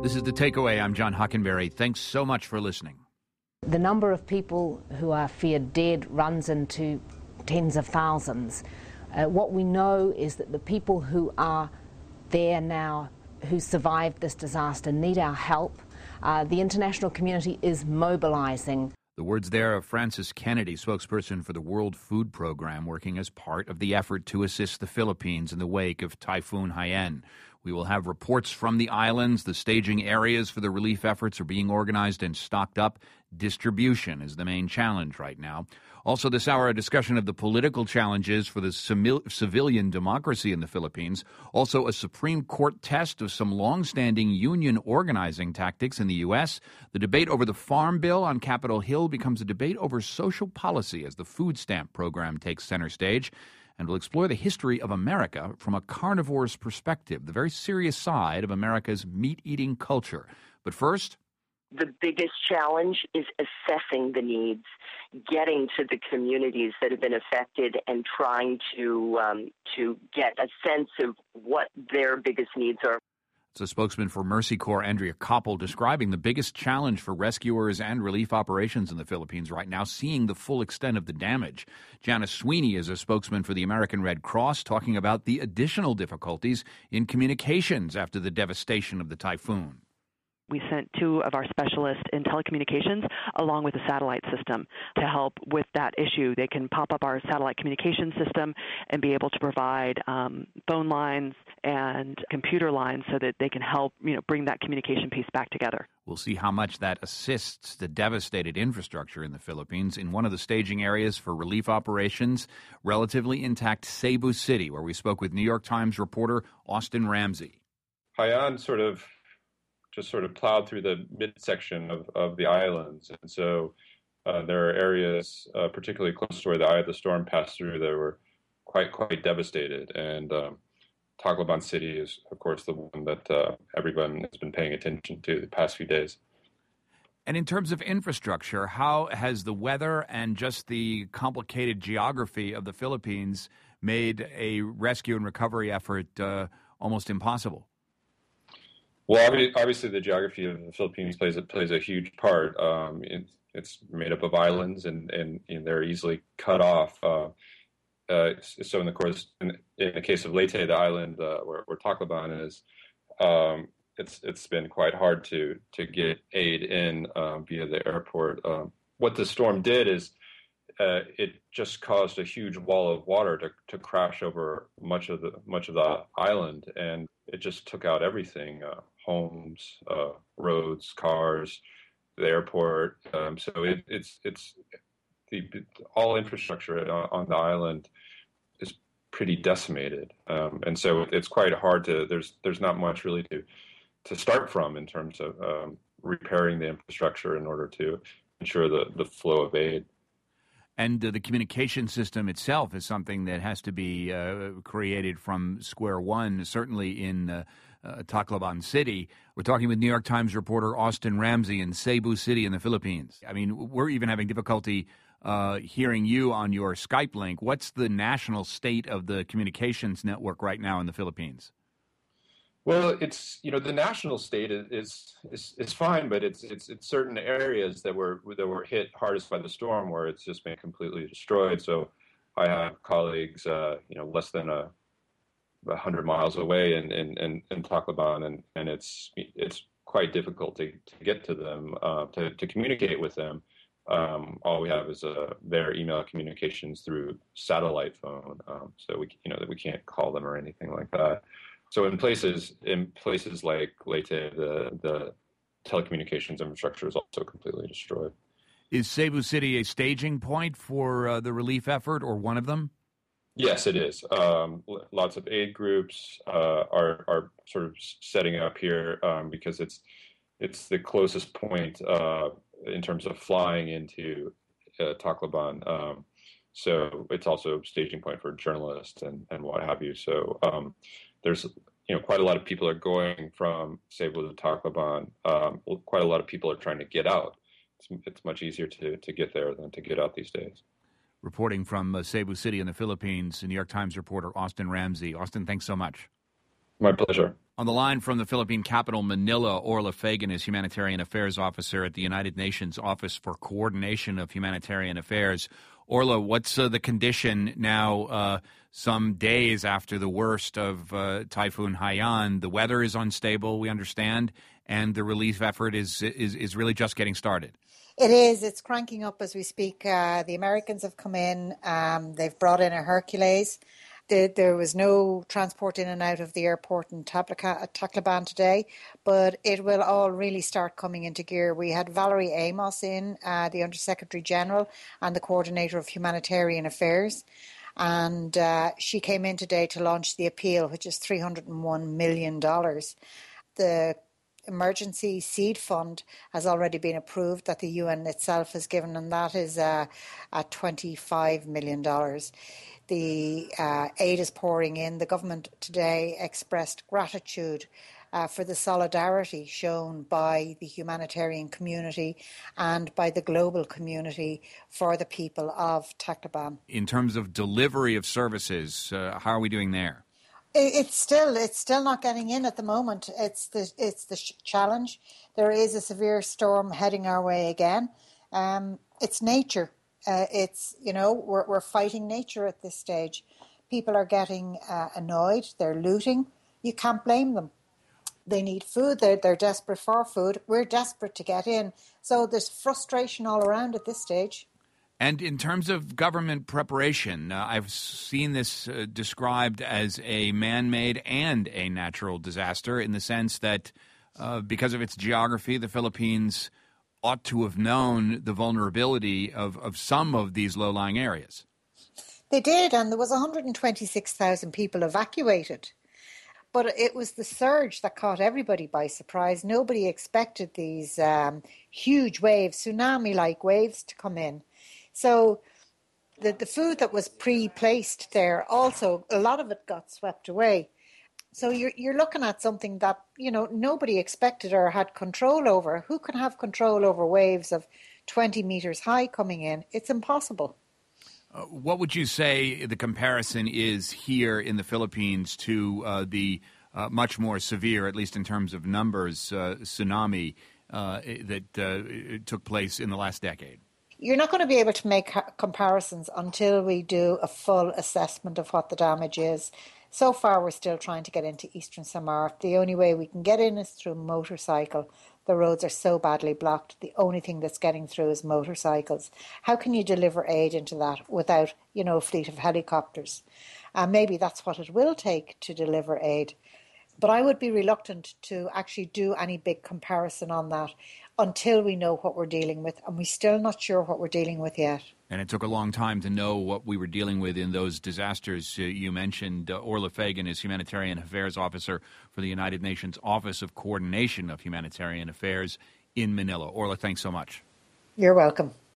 This is The Takeaway. I'm John Hockenberry. Thanks so much for listening. The number of people who are feared dead runs into tens of thousands. What we know is that the people who are there now, who survived this disaster, need our help. The international community is mobilizing. The words there of Frances Kennedy, spokesperson for the World Food Program, working as part of the effort to assist the Philippines in the wake of Typhoon Haiyan. We will have reports from the islands. The staging areas for the relief efforts are being organized and stocked up. Distribution is the main challenge right now. Also this hour, a discussion of the political challenges for the civilian democracy in the Philippines. Also a Supreme Court test of some long-standing union organizing tactics in the U.S. The debate over the Farm Bill on Capitol Hill becomes a debate over social policy as the food stamp program takes center stage. And we'll explore the history of America from a carnivore's perspective, the very serious side of America's meat-eating culture. But first, the biggest challenge is assessing the needs, getting to the communities that have been affected and trying to get a sense of what their biggest needs are. It's a spokesman for Mercy Corps, Andrea Koppel, describing the biggest challenge for rescuers and relief operations in the Philippines right now, seeing the full extent of the damage. Janice Sweeney is a spokesman for the American Red Cross, talking about the additional difficulties in communications after the devastation of the typhoon. We sent 2 of our specialists in telecommunications along with a satellite system to help with that issue. They can pop up our satellite communication system and be able to provide phone lines and computer lines so that they can help, bring that communication piece back together. We'll see how much that assists the devastated infrastructure in the Philippines. In one of the staging areas for relief operations, relatively intact Cebu City, where we spoke with New York Times reporter Austin Ramsey. Haiyan sort of plowed through the midsection of the islands. And so there are areas, particularly close to where the eye of the storm passed through, that were quite devastated. And Tacloban City is, of course, the one that everyone has been paying attention to the past few days. And in terms of infrastructure, how has the weather and just the complicated geography of the Philippines made a rescue and recovery effort almost impossible? Well, obviously, the geography of the Philippines plays a huge part. It's made up of islands, and they're easily cut off. So, in the case of Leyte, the island where Tacloban is, it's been quite hard to get aid in via the airport. What the storm did is it just caused a huge wall of water to crash over much of the island, and it just took out everything. Homes, roads, cars, the airport. So it's all infrastructure on the island is pretty decimated, and so it's quite hard to. There's not much really to start from in terms of repairing the infrastructure in order to ensure the flow of aid. And the communication system itself is something that has to be created from square one, certainly in Tacloban City. We're talking with New York Times reporter Austin Ramsey in Cebu City in the Philippines. I mean, we're even having difficulty hearing you on your Skype link. What's the national state of the communications network right now in the Philippines? Well, it's the national state is fine, but it's certain areas that were hit hardest by the storm where it's just been completely destroyed. So I have colleagues, less than 100 miles away in Tacloban, and it's quite difficult to get to them, to communicate with them. All we have is their email communications through satellite phone, so we can't call them or anything like that. So in places like Leyte, the telecommunications infrastructure is also completely destroyed. Is Cebu City a staging point for the relief effort, or one of them? Yes, it is. Lots of aid groups are sort of setting up here because it's the closest point in terms of flying into Tacloban. So it's also a staging point for journalists and what have you. So there's quite a lot of people are going from Cebu to Tacloban. Quite a lot of people are trying to get out. It's much easier to get there than to get out these days. Reporting from Cebu City in the Philippines, New York Times reporter Austin Ramsey. Austin, thanks so much. My pleasure. On the line from the Philippine capital, Manila, Orla Fagan is Humanitarian Affairs Officer at the United Nations Office for Coordination of Humanitarian Affairs. Orla, what's the condition now some days after the worst of Typhoon Haiyan? The weather is unstable, we understand, and the relief effort is really just getting started. It is. It's cranking up as we speak. The Americans have come in. They've brought in a Hercules. There was no transport in and out of the airport in Tacloban today, but it will all really start coming into gear. We had Valerie Amos in, the Undersecretary General and the Coordinator of Humanitarian Affairs, and she came in today to launch the appeal, which is $301 million. The emergency seed fund has already been approved that the UN itself has given, and that is at $25 million. The aid is pouring in. The government today expressed gratitude for the solidarity shown by the humanitarian community and by the global community for the people of Tacloban. In terms of delivery of services, how are we doing there? It's still not getting in at the moment. It's the challenge. There is a severe storm heading our way again. It's nature. We're fighting nature at this stage. People are getting annoyed. They're looting. You can't blame them. They need food. They're desperate for food. We're desperate to get in. So there's frustration all around at this stage. And in terms of government preparation, I've seen this described as a man-made and a natural disaster in the sense that because of its geography, the Philippines ought to have known the vulnerability of some of these low-lying areas. They did, and there was 126,000 people evacuated. But it was the surge that caught everybody by surprise. Nobody expected these huge waves, tsunami-like waves to come in. So the food that was pre-placed there, also, a lot of it got swept away. So you're looking at something that, nobody expected or had control over. Who can have control over waves of 20 meters high coming in? It's impossible. What would you say the comparison is here in the Philippines to the much more severe, at least in terms of numbers, tsunami that took place in the last decade? You're not going to be able to make comparisons until we do a full assessment of what the damage is. So far, we're still trying to get into Eastern Samar. The only way we can get in is through motorcycle. The roads are so badly blocked. The only thing that's getting through is motorcycles. How can you deliver aid into that without, a fleet of helicopters? Maybe that's what it will take to deliver aid. But I would be reluctant to actually do any big comparison on that until we know what we're dealing with. And we're still not sure what we're dealing with yet. And it took a long time to know what we were dealing with in those disasters you mentioned. Orla Fagan is Humanitarian Affairs Officer for the United Nations Office of Coordination of Humanitarian Affairs in Manila. Orla, thanks so much. You're welcome.